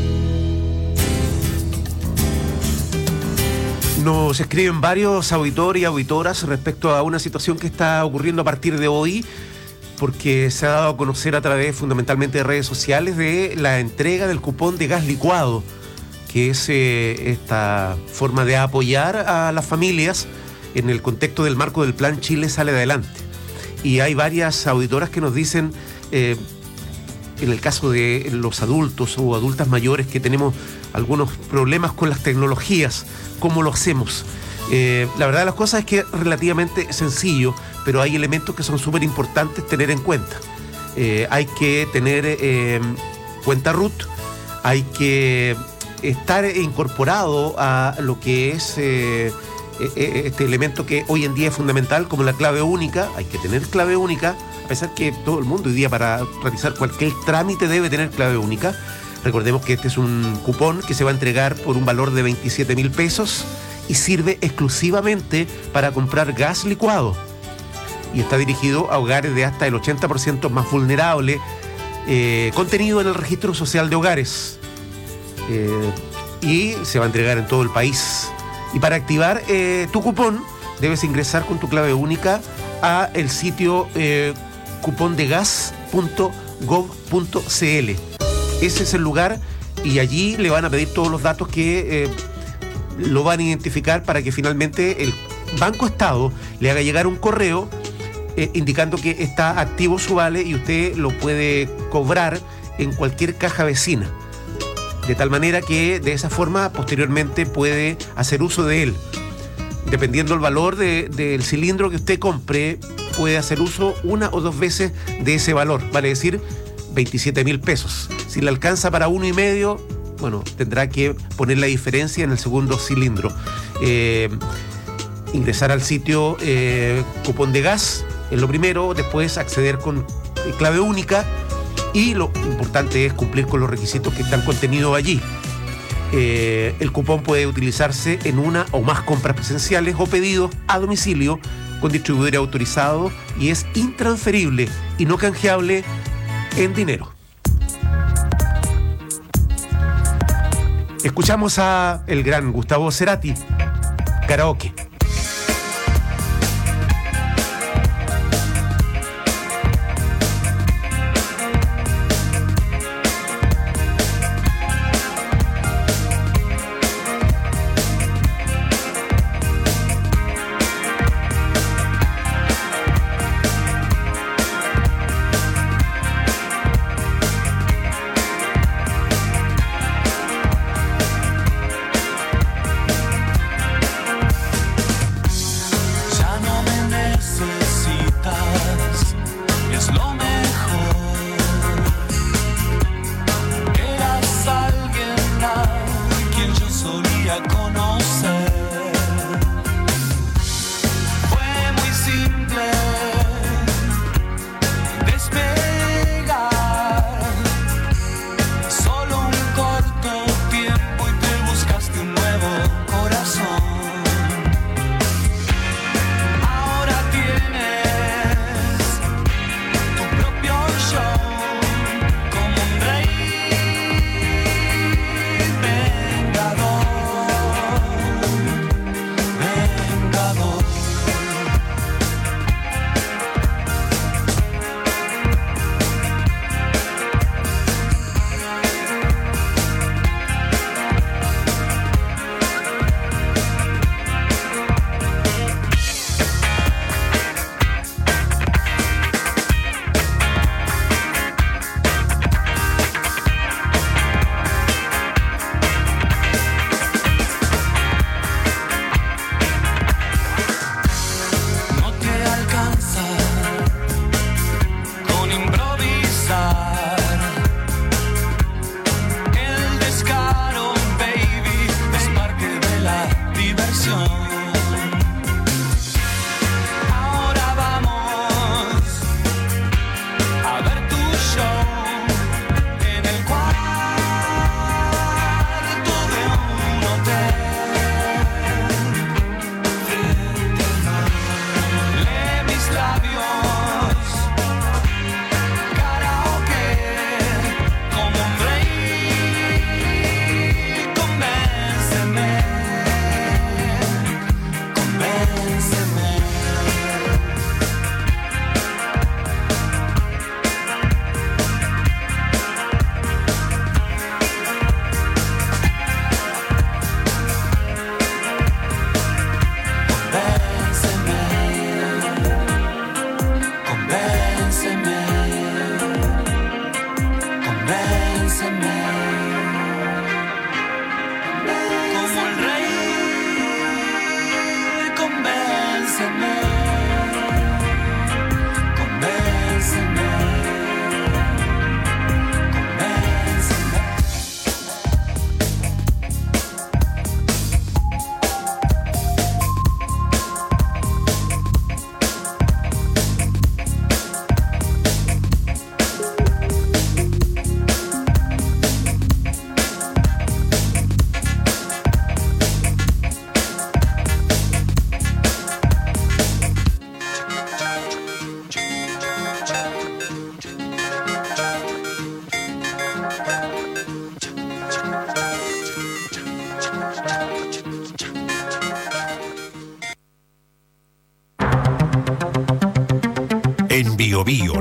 Nos escriben varios auditores y auditoras respecto a una situación que está ocurriendo a partir de hoy, porque se ha dado a conocer a través fundamentalmente de redes sociales de la entrega del cupón de gas licuado, que es esta forma de apoyar a las familias en el contexto del marco del Plan Chile Sale Adelante. Y hay varias auditoras que nos dicen, en el caso de los adultos o adultas mayores que tenemos algunos problemas con las tecnologías, ¿cómo lo hacemos? La verdad de las cosas es que es relativamente sencillo, pero hay elementos que son súper importantes tener en cuenta. Hay que tener cuenta RUT, hay que estar incorporado a lo que es este elemento que hoy en día es fundamental, como la clave única. Hay que tener clave única, a pesar que todo el mundo hoy día para realizar cualquier trámite debe tener clave única. Recordemos que este es un cupón que se va a entregar por un valor de 27.000 pesos y sirve exclusivamente para comprar gas licuado. Y está dirigido a hogares de hasta el 80% más vulnerable, contenido en el Registro Social de Hogares. Y se va a entregar en todo el país. Y para activar tu cupón, debes ingresar con tu clave única a el sitio cupondegas.gov.cl. Ese es el lugar y allí le van a pedir todos los datos que lo van a identificar para que finalmente el Banco Estado le haga llegar un correo indicando que está activo su vale y usted lo puede cobrar en cualquier caja vecina. De tal manera que de esa forma posteriormente puede hacer uso de él. Dependiendo del valor del cilindro que usted compre, puede hacer uso una o dos veces de ese valor, vale decir 27.000 pesos. Si le alcanza para 1,5, bueno, tendrá que poner la diferencia en el segundo cilindro. Ingresar al sitio cupón de gas es lo primero, después acceder con clave única y lo importante es cumplir con los requisitos que están contenidos allí. El cupón puede utilizarse en una o más compras presenciales o pedidos a domicilio con distribuidor autorizado y es intransferible y no canjeable en dinero. Escuchamos a el gran Gustavo Cerati, Karaoke.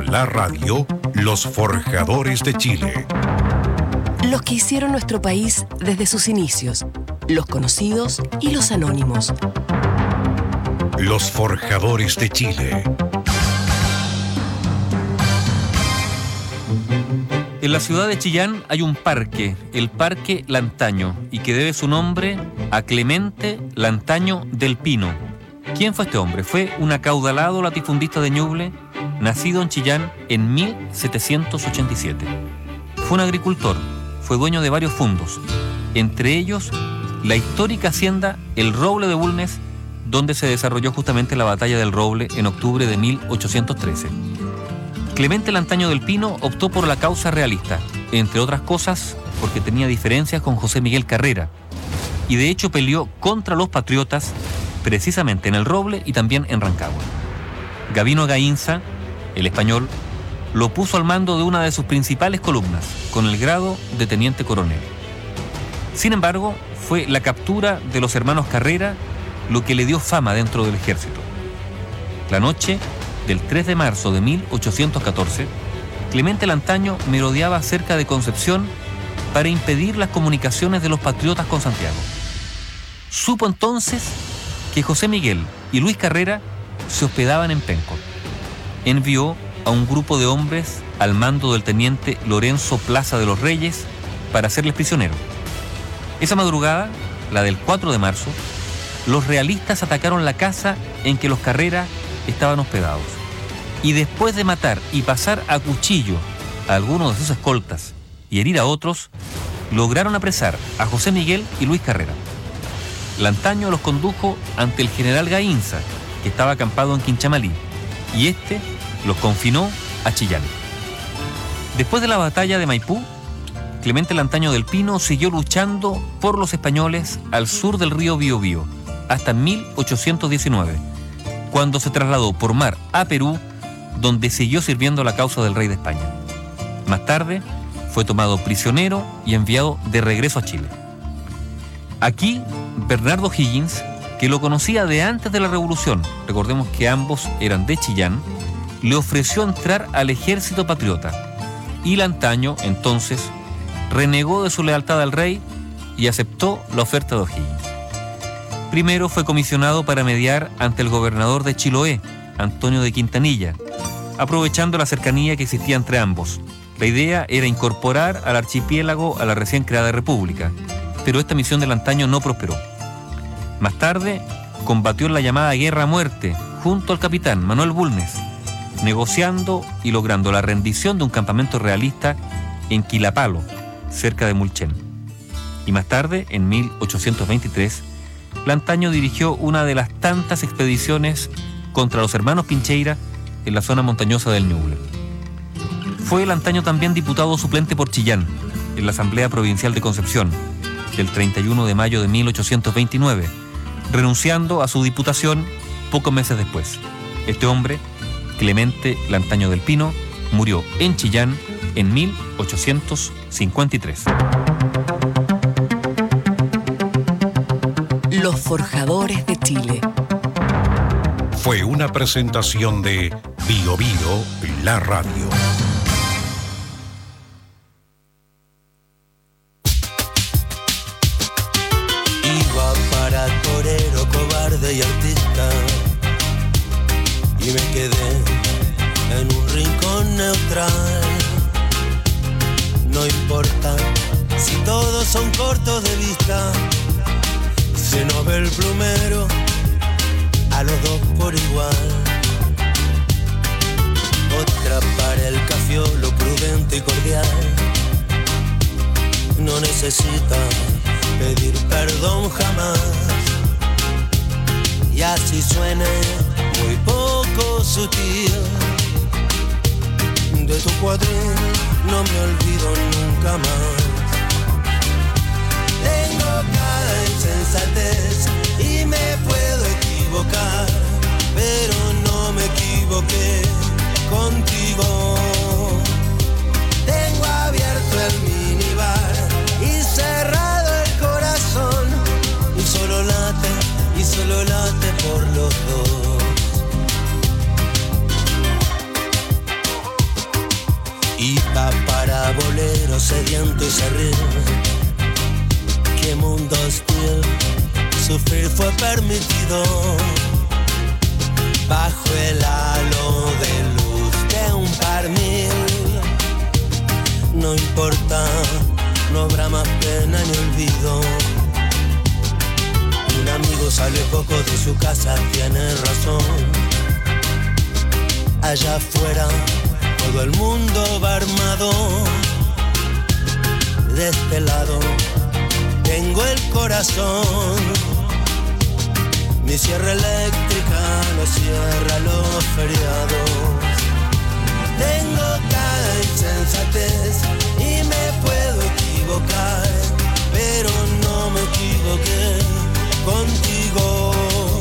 la radio, los forjadores de Chile. Los que hicieron nuestro país desde sus inicios, los conocidos y los anónimos. Los forjadores de Chile. En la ciudad de Chillán hay un parque, el Parque Lantaño, y que debe su nombre a Clemente Lantaño del Pino. ¿Quién fue este hombre? Fue un acaudalado latifundista de Ñuble, nacido en Chillán en 1787. Fue un agricultor, fue dueño de varios fundos, entre ellos la histórica hacienda El Roble de Bulnes, donde se desarrolló justamente la batalla del Roble en octubre de 1813. Clemente Lantaño del Pino optó por la causa realista, entre otras cosas porque tenía diferencias con José Miguel Carrera, y de hecho peleó contra los patriotas precisamente en El Roble y también en Rancagua. Gabino Gaínza, el español, lo puso al mando de una de sus principales columnas, con el grado de teniente coronel. Sin embargo, fue la captura de los hermanos Carrera lo que le dio fama dentro del ejército. La noche del 3 de marzo de 1814, Clemente Lantaño merodeaba cerca de Concepción para impedir las comunicaciones de los patriotas con Santiago. Supo entonces que José Miguel y Luis Carrera se hospedaban en Penco. Envió a un grupo de hombres al mando del teniente Lorenzo Plaza de los Reyes para hacerles prisioneros. Esa madrugada, la del 4 de marzo, los realistas atacaron la casa en que los Carrera estaban hospedados, y después de matar y pasar a cuchillo a algunos de sus escoltas y herir a otros, lograron apresar a José Miguel y Luis Carrera. Lantaño los condujo ante el general Gaínza, que estaba acampado en Quinchamalí, y este los confinó a Chillán. Después de la batalla de Maipú, Clemente Lantaño del Pino siguió luchando por los españoles al sur del río Biobío hasta 1819, cuando se trasladó por mar a Perú, donde siguió sirviendo la causa del rey de España. Más tarde, fue tomado prisionero y enviado de regreso a Chile. Aquí, Bernardo Higgins, que lo conocía de antes de la Revolución, recordemos que ambos eran de Chillán, le ofreció entrar al ejército patriota, y Lantaño, entonces, renegó de su lealtad al rey y aceptó la oferta de O'Higgins. Primero fue comisionado para mediar ante el gobernador de Chiloé, Antonio de Quintanilla, aprovechando la cercanía que existía entre ambos. La idea era incorporar al archipiélago a la recién creada república, pero esta misión de Lantaño no prosperó. Más tarde, combatió en la llamada Guerra a Muerte junto al capitán Manuel Bulnes, negociando y logrando la rendición de un campamento realista en Quilapalo, cerca de Mulchen. Y más tarde, en 1823, Lantaño dirigió una de las tantas expediciones contra los hermanos Pincheira en la zona montañosa del Ñuble. Fue Lantaño también diputado suplente por Chillán en la Asamblea Provincial de Concepción del 31 de mayo de 1829, renunciando a su diputación pocos meses después. Este hombre, Clemente Lantaño del Pino, murió en Chillán en 1853. Los forjadores de Chile. Fue una presentación de Bio Bio, la radio. Iba para torero, cobarde y artista, y me quedé en un rincón neutral. No importa si todos son cortos de vista, se nos ve el plumero a los dos por igual. Otra para el cafiolo, prudente y cordial, no necesita pedir perdón jamás. Y así suene muy poco sutil, de tu cuadril no me olvido nunca más. Tengo cada insensatez y me puedo equivocar, pero no me equivoqué contigo. Tengo abierto el minibar y cerrado el corazón, y solo late por los dos. mundo hostil, sufrir fue permitido. Bajo el halo de luz de un pernil, no importa, no habrá más pena ni olvido. Un amigo sale poco de su casa, tiene razón. Allá afuera todo el mundo va armado. De este lado tengo el corazón. Mi sierra eléctrica no cierra los feriados. Tengo cada insensatez y me puedo equivocar, pero no me equivoqué contigo.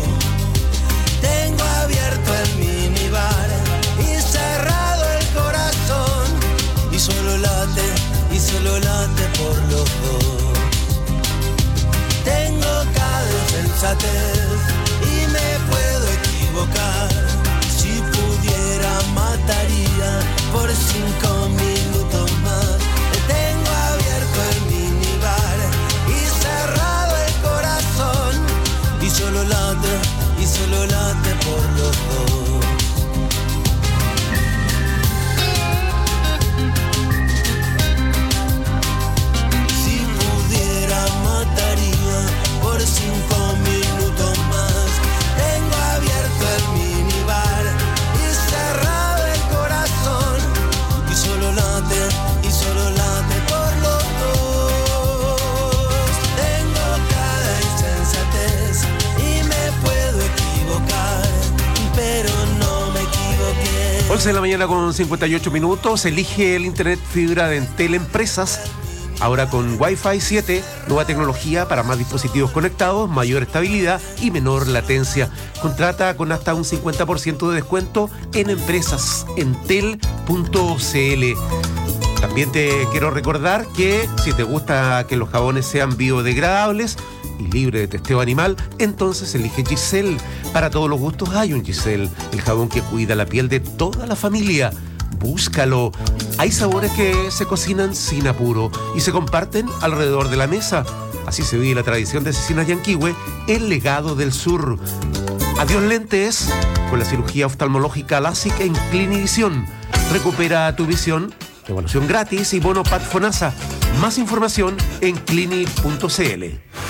Tengo abierto el minibar y cerrado el corazón, y solo late por los dos. Tengo cada insensatez y me puedo equivocar. Si pudiera mataría por 5 minutos más. Tengo abierto el minibar y cerrado el corazón, y solo late por los dos. Si pudiera mataría por 5 minutos más. Tengo abierto el minibar y cerrado el corazón, y solo late por los dos. Tengo cada insensatez y me puedo equivocar, pero no me equivoqué. 11 de la mañana con 58 minutos. Elige el internet fibra de Entel Empresas. Ahora con Wi-Fi 7, nueva tecnología para más dispositivos conectados, mayor estabilidad y menor latencia. Contrata con hasta un 50% de descuento en empresasentel.cl. También te quiero recordar que si te gusta que los jabones sean biodegradables y libre de testeo animal, entonces elige Giselle. Para todos los gustos hay un Giselle, el jabón que cuida la piel de toda la familia. Búscalo. Hay sabores que se cocinan sin apuro y se comparten alrededor de la mesa. Así se vive la tradición de Cecinas Yanquihue, el legado del sur. Adiós lentes con la cirugía oftalmológica LASIK en Clinivisión. Recupera tu visión, evaluación gratis y bono Pat Fonasa. Más información en clini.cl.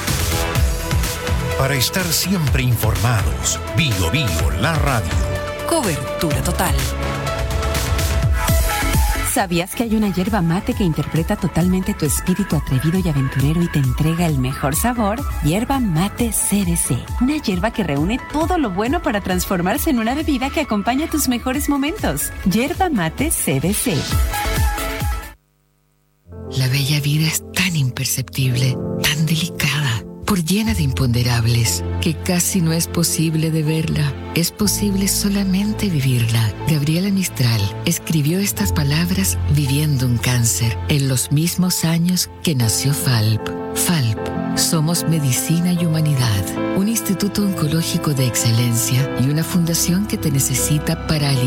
Para estar siempre informados, Bio la radio. Cobertura total. ¿Sabías que hay una yerba mate que interpreta totalmente tu espíritu atrevido y aventurero y te entrega el mejor sabor? Yerba mate CBC. Una yerba que reúne todo lo bueno para transformarse en una bebida que acompaña tus mejores momentos. Yerba mate CBC. La bella vida es tan imperceptible, tan delicada, por llena de imponderables, que casi no es posible de verla. Es posible solamente vivirla. Gabriela Mistral escribió estas palabras viviendo un cáncer en los mismos años que nació FALP. FALP, somos medicina y humanidad, un instituto oncológico de excelencia y una fundación que te necesita para aliviar